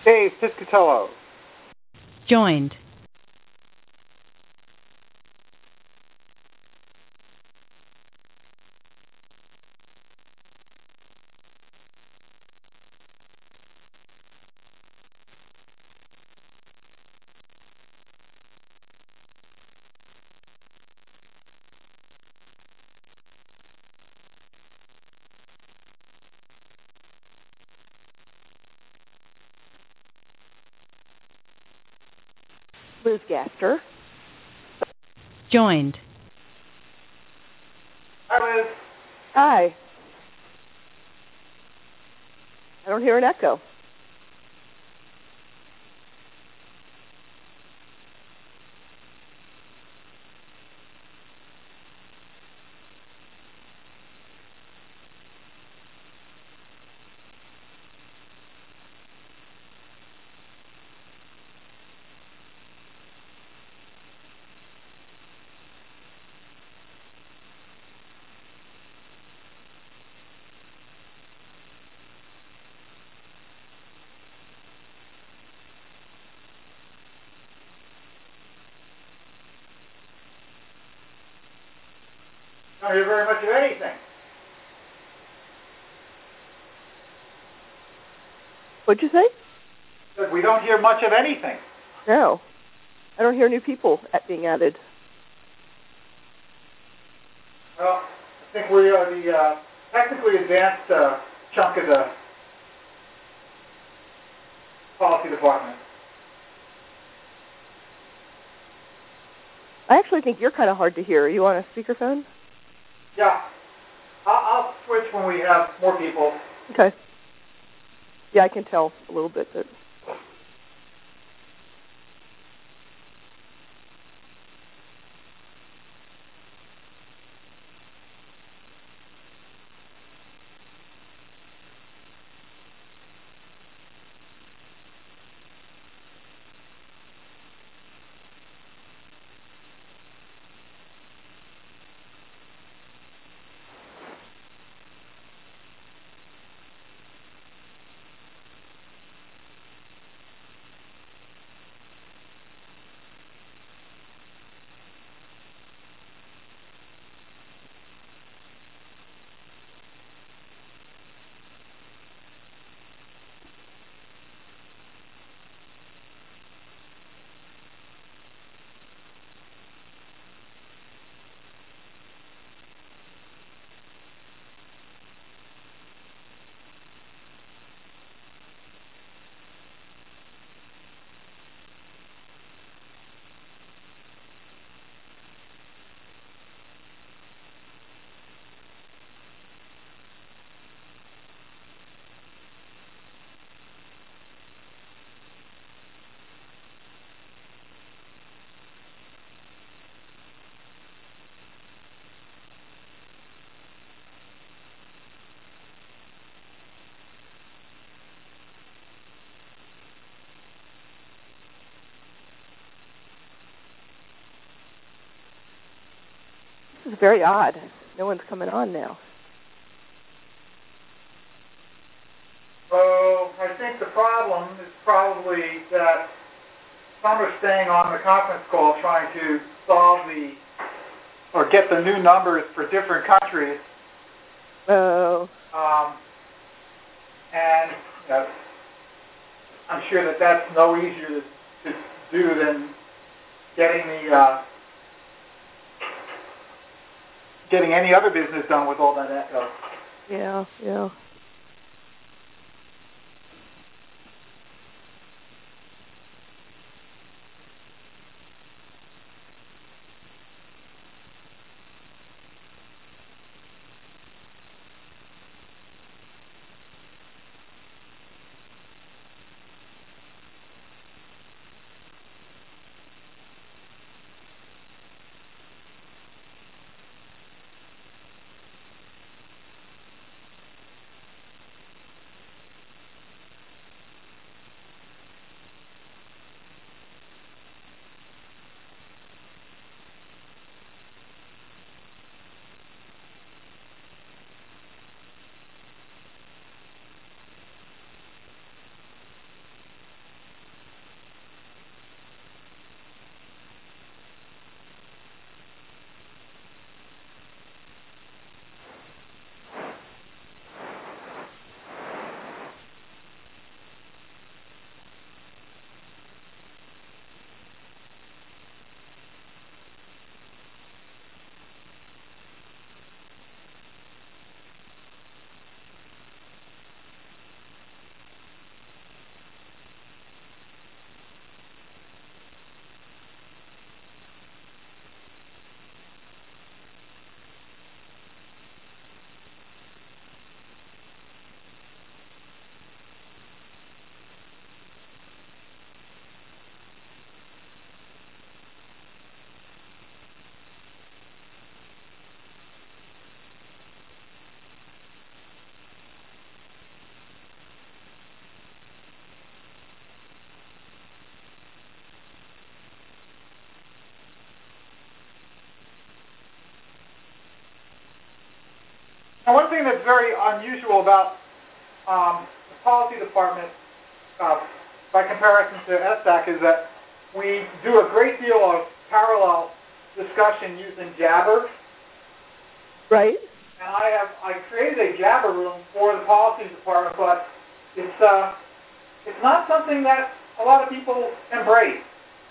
Dave Piscatello. Joined. Liz Gaster. Joined. Hi, Liz. Hi. I don't hear an echo. Don't hear very much of anything. What'd you say? But we don't hear much of anything. No. I don't hear new people being added. Well, I think we are the technically advanced chunk of the policy department. I actually think you're kind of hard to hear. Are you on a speakerphone? Yeah. I'll switch when we have more people. Okay. Yeah, I can tell a little bit. But this is very odd. No one's coming on now. So I think the problem is probably that some are staying on the conference call trying to solve or get the new numbers for different countries. Oh. And I'm sure that that's no easier to do than getting getting any other business done with all that echo. Yeah, yeah. Now, one thing that's very unusual about the policy department, by comparison to SDAC, is that we do a great deal of parallel discussion using Jabber. Right. And I created a Jabber room for the policy department, but it's not something that a lot of people embrace.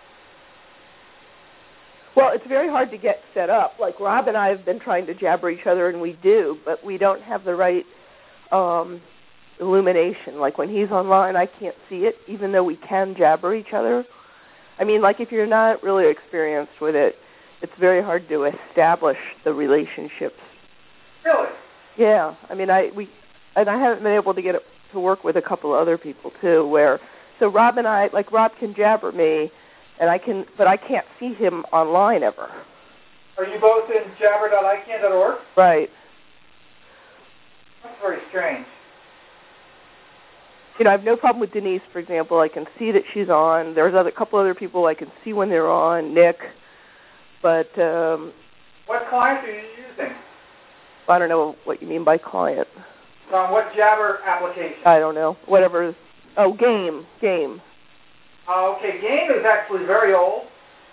Well, it's very hard to get set up. Like Rob and I have been trying to jabber each other, and we do, but we don't have the right illumination. Like when he's online, I can't see it, even though we can jabber each other. I mean, like if you're not really experienced with it, it's very hard to establish the relationships. Really? Yeah. I mean, I haven't been able to get it to work with a couple of other people too. So Rob and I, like Rob can jabber me, but I can't see him online ever. Are you both in jabber.icann.org? Right. That's very strange. You know, I have no problem with Denise, for example. I can see that she's on. There's a couple other people I can see when they're on, Nick. But what client are you using? I don't know what you mean by client. What Jabber application? I don't know. Whatever. Oh, Game. Okay, Game is actually very old.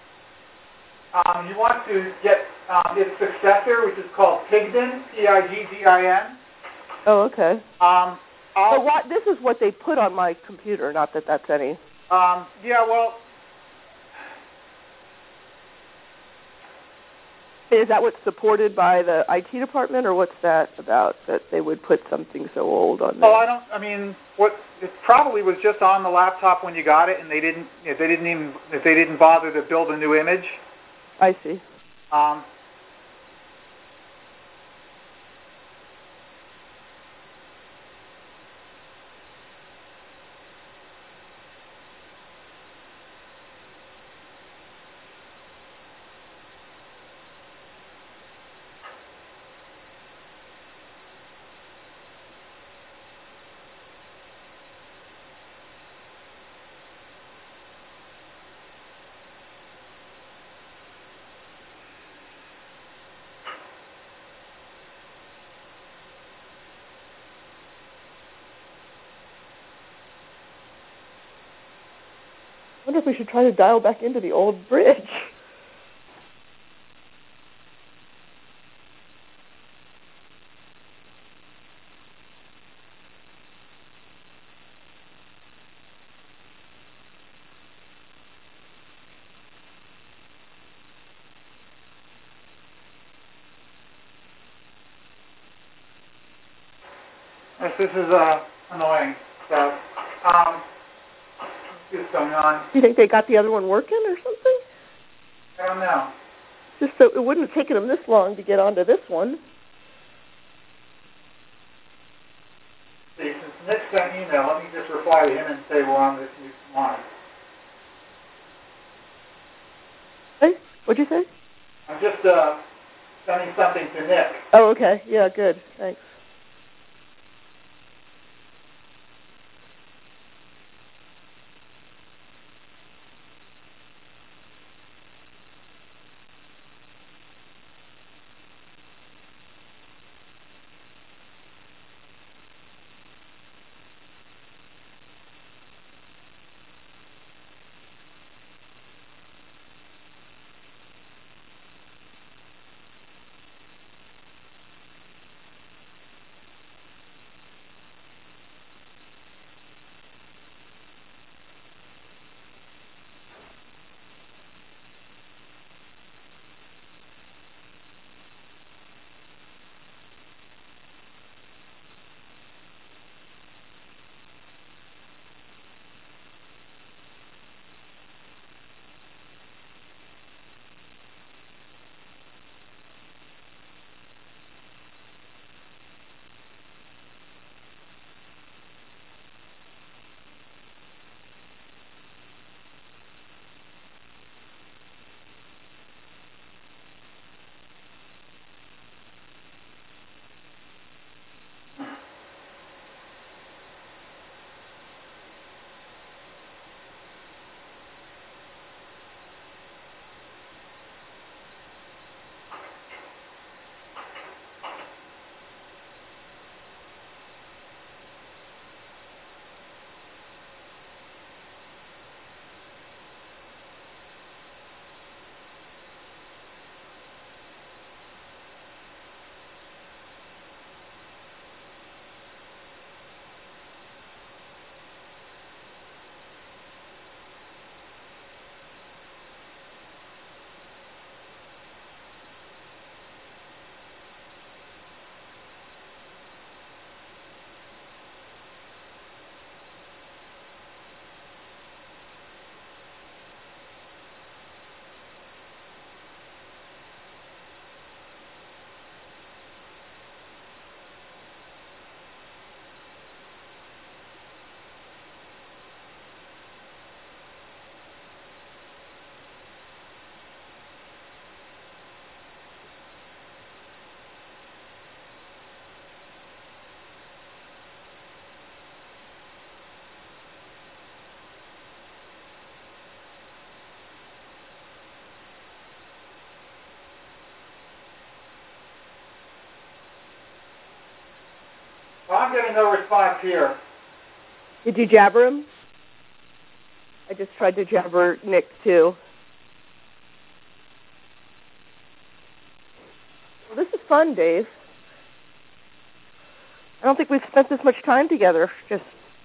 You want to get its successor, which is called Pigdin, P-I-G-D-I-N. Oh, okay. So this is what they put on my computer, not that that's any. Yeah, well... Is that what's supported by the IT department, or what's that about, that they would put something so old on there? Well, it probably was just on the laptop when you got it, and they didn't bother to build a new image. I see. I wonder if we should try to dial back into the old bridge. This is annoying. So, what's going on? Do you think they got the other one working or something? I don't know. Just so it wouldn't have taken them this long to get onto this one. See, since Nick sent an email, let me just reply to him and say we're on this new line. Hey, what'd you say? I'm just sending something to Nick. Oh, okay. Yeah, good. Thanks. Well, I'm getting no response here. Did you jabber him? I just tried to jabber Nick, too. Well, this is fun, Dave. I don't think we've spent this much time together. Just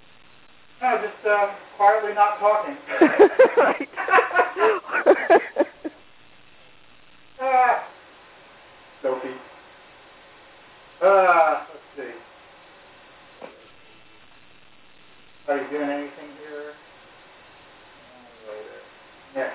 quietly not talking. Right. Sophie. Let's see. Are you doing anything here? Later. Next.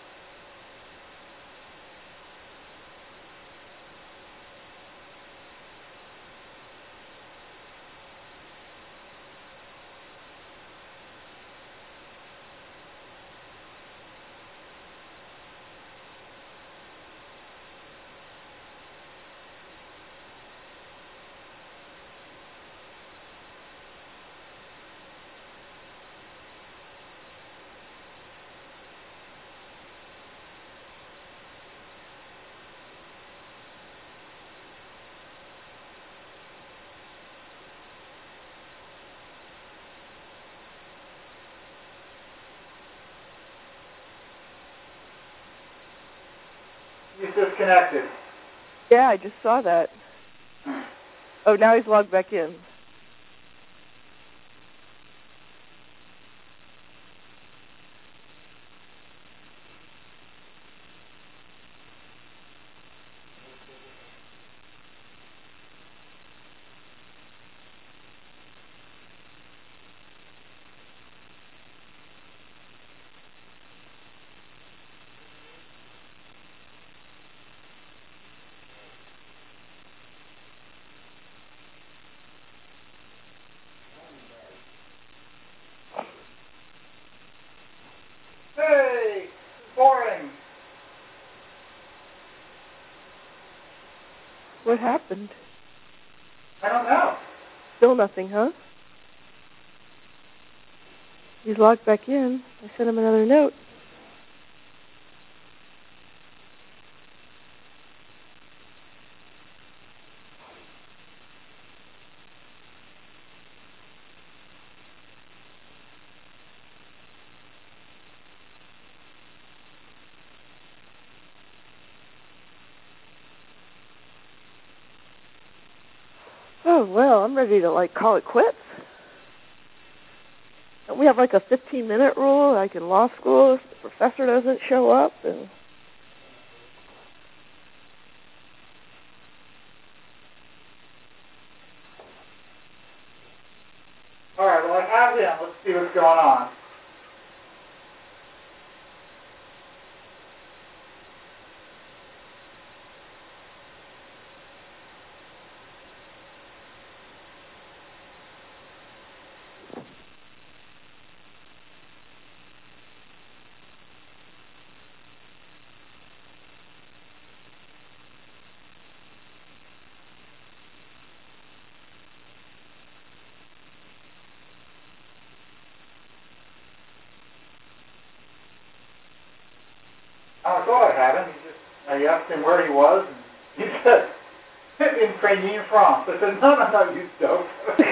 He's disconnected. Yeah, I just saw that. Oh, now he's logged back in. Hey, boring. What happened? I don't know. Still nothing, huh? He's logged back in. I sent him another note. Oh, well, I'm ready to, call it quits. Don't we have, a 15-minute rule, like in law school, if the professor doesn't show up? And All right, well, I have him. Let's see what's going on. I thought I had him. I asked him where he was, and he said, in Craigneen, France. I said, no, you dope.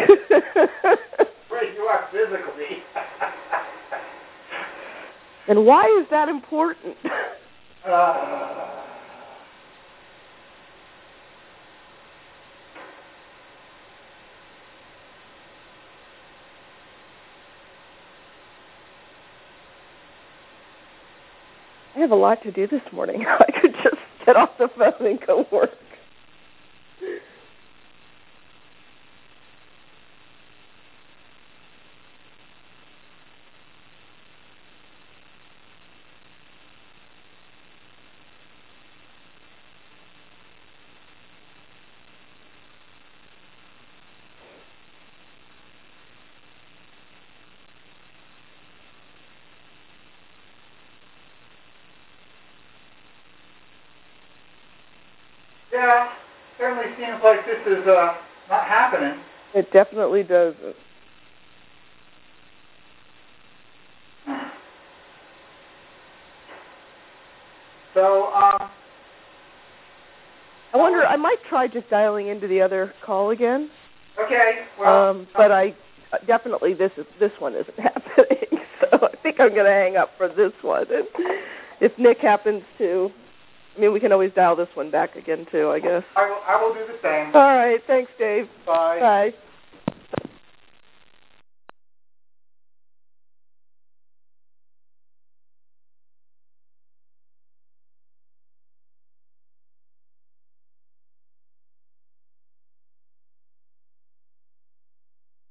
Where you are physically. And why is that important? I have a lot to do this morning. I could just get off the phone and go work. Yeah, certainly seems like this is not happening. It definitely doesn't. So, I wonder, I might try just dialing into the other call again. Okay, well... but I definitely this one isn't happening, so I think I'm going to hang up for this one. And if Nick happens to, I mean, we can always dial this one back again too, I guess. I will do the same. All right, thanks, Dave. Bye. Bye.